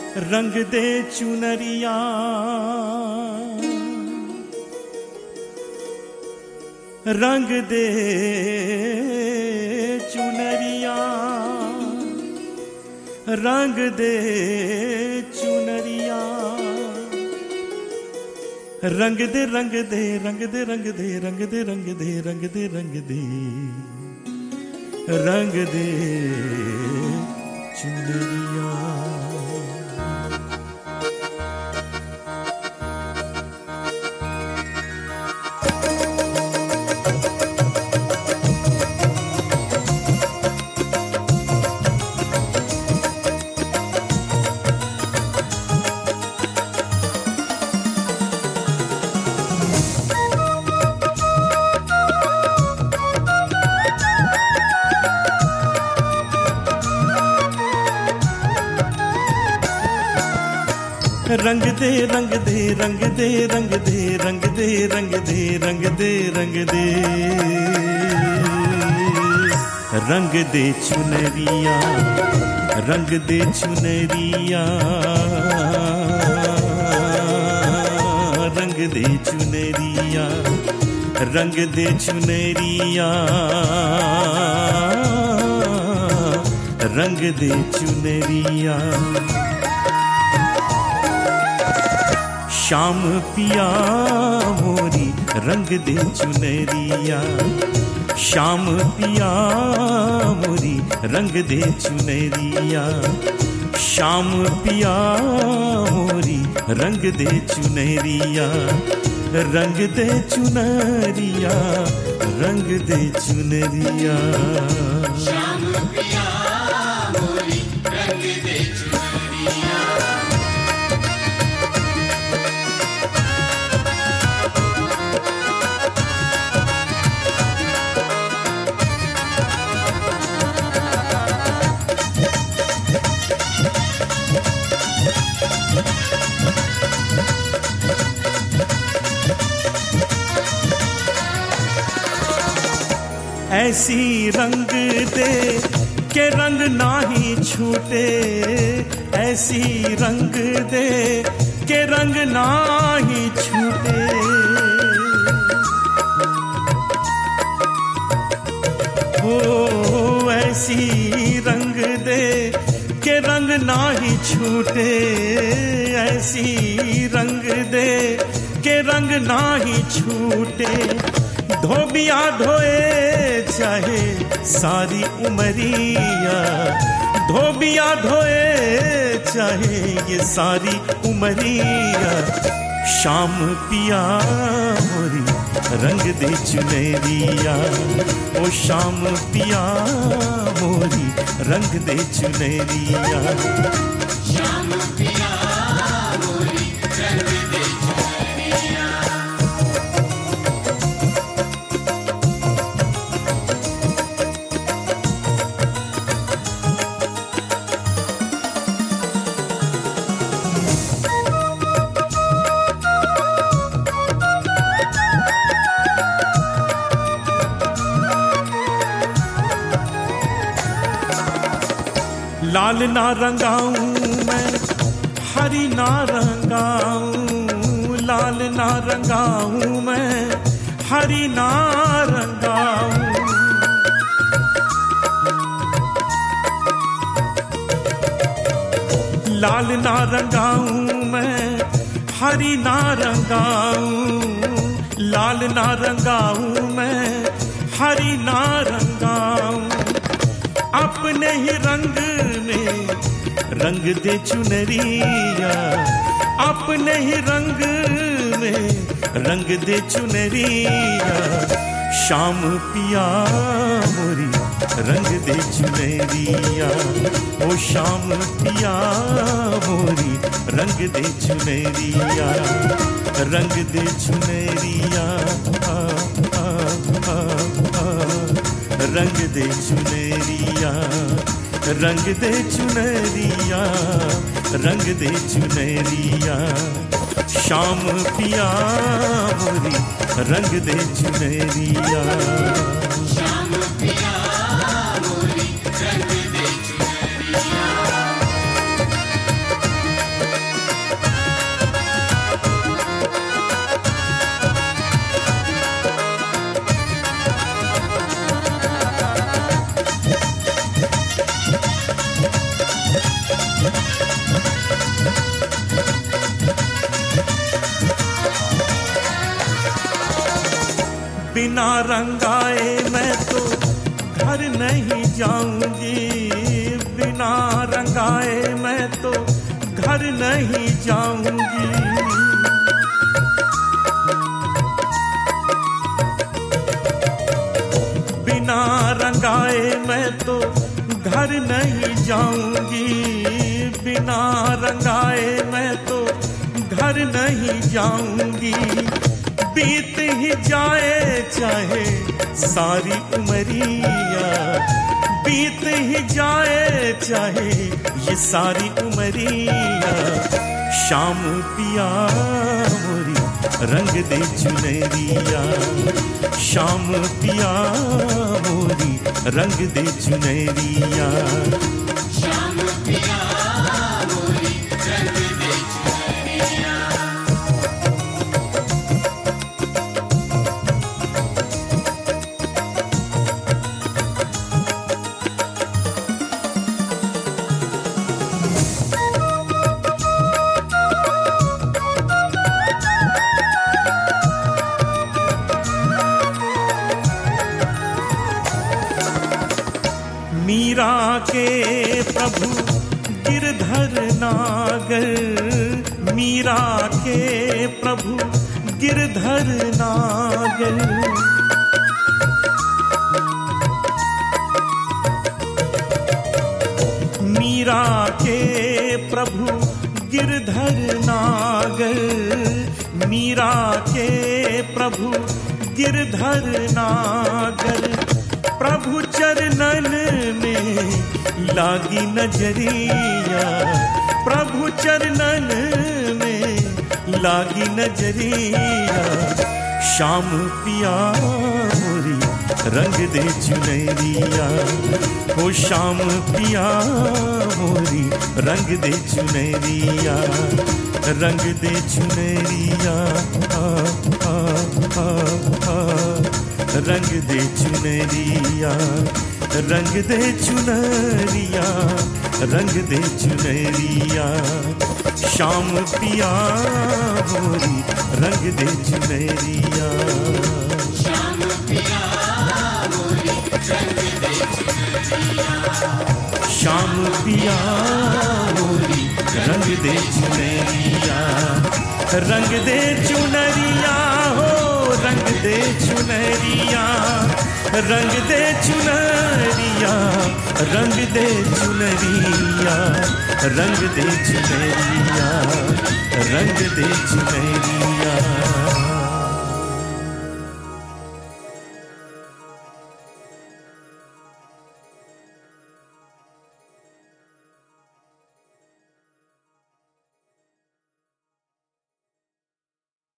रंग दे चुनरिया रंग दे चुनरिया रंग दे चुनरिया रंग दे रंग दे रंग दे रंग दे रंग दे रंग दे रंग दे रंग दे रंग दे चुनरिया। रंग दे रंग दे रंग दे रंग दे रंग दे रंग दे रंग दे रंग दे रंग दे चुनरिया रंग दे चुनरिया रंग दे चुनरिया रंग दे चुनरिया रंग दे चुनरिया। श्याम पिया मोरी रंग दे चुनरिया श्याम पिया मोरी रंग दे चुनरिया श्याम पिया मोरी रंग दे चुनरिया रंग दे चुनरिया रंग दे चुनरिया। श्याम पिया मोरी रंग दे चुनरिया। ऐसी रंग दे के रंग नाही छूटे ऐसी रंग दे के रंग नाही छूटे हो ऐसी रंग दे के रंग नाही छूटे ऐसी रंग दे के रंग नाही छूटे। धोबिया धोए चाहे सारी उमरिया धोबिया धोए चाहे ये सारी उमरिया श्याम पिया मोरी रंग दे चुनरिया ओ श्याम पिया मोरी रंग दे चुनरिया श्याम पिया मोरी रंग दे चुनरिया। लाल ना रंगाऊं मैं हरी ना रंगाऊं लाल ना रंगाऊं मैं हरी ना रंगाऊं लाल ना रंगाऊं मैं हरी ना रंगाऊं लाल ना रंगाऊं मैं हरी ना रंगाऊं। अपने ही रंग में रंग दे चुनरिया अपने ही रंग में रंग दे चुनरिया श्याम पिया मोरी रंग दे चुनरिया ओ श्याम पिया मोरी रंग दे चुनरिया रंग दे चुनरिया रंग दे चुनरिया रंग दे चुनरिया रंग दे चुनरिया श्याम पिया मोरी रंग दे चुनरिया श्याम पिया मोरी रंग दे चुनरिया। बिना रंगाए मैं तो घर नहीं जाऊंगी, बिना रंगाए मैं तो घर नहीं जाऊंगी। बिना रंगाए मैं तो घर नहीं जाऊंगी, बिना रंगाए मैं तो घर नहीं जाऊंगी। बीत ही जाए चाहे सारी उमरिया, बीत ही जाए चाहे ये सारी उमरिया। शाम पिया मोरी रंग दे चुनरिया, शाम पिया मोरी रंग दे चुनरिया। श्याम पिया मोरी रंग दे चुनरिया। मीरा के प्रभु गिरधर नागर, मीरा के प्रभु गिरधर नागर। मीरा के प्रभु गिरधर नागर, मीरा के प्रभु गिरधर नागर। प्रभु चरणन में लागी नजरिया, प्रभु चरणन में लागी नजरिया। शाम पिया मोरी रंग दे चुनरिया, ओ शाम पिया मोरी रंग दे चुनरिया, रंग दे चुनरिया। रंग दे चुनरिया, रंग दे चुनरिया, रंग दे चुनरिया। शाम पिया मोरी रंग दे चुनरिया। श्याम पिया मोरी रंग दे चुनरिया। शाम पिया मोरी रंग दे चुनरिया, रंग दे चुनरिया हो, रंग दे चुनरिया, रंग दे चुनरिया, रंग दे चुनरिया, रंग दे चुनरिया, रंग दे चुनरिया।